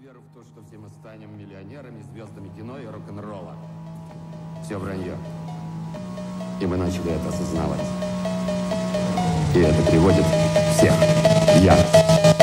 веру в то, что все мы станем миллионерами, звездами кино и рок-н-ролла. Все вранье. И мы начали это осознавать. И это приводит всех в ярость.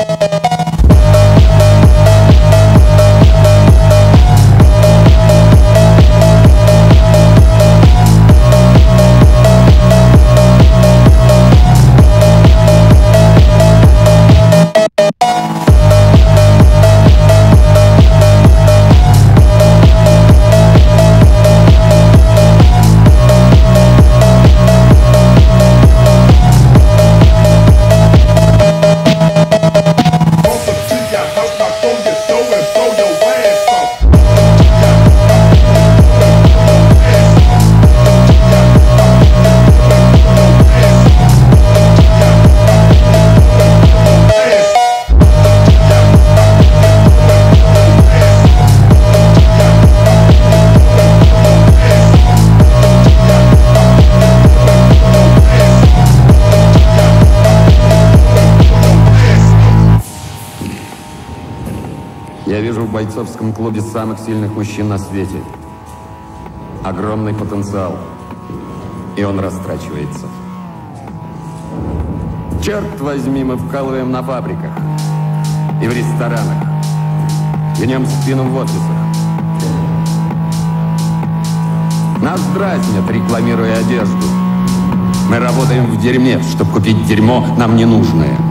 Я вижу в бойцовском клубе самых сильных мужчин на свете. Огромный потенциал. И он растрачивается. Черт возьми, мы вкалываем на фабриках и в ресторанах. Гнем спину в офисах. Нас дразнят, рекламируя одежду. Мы работаем в дерьме, чтобы купить дерьмо нам ненужное.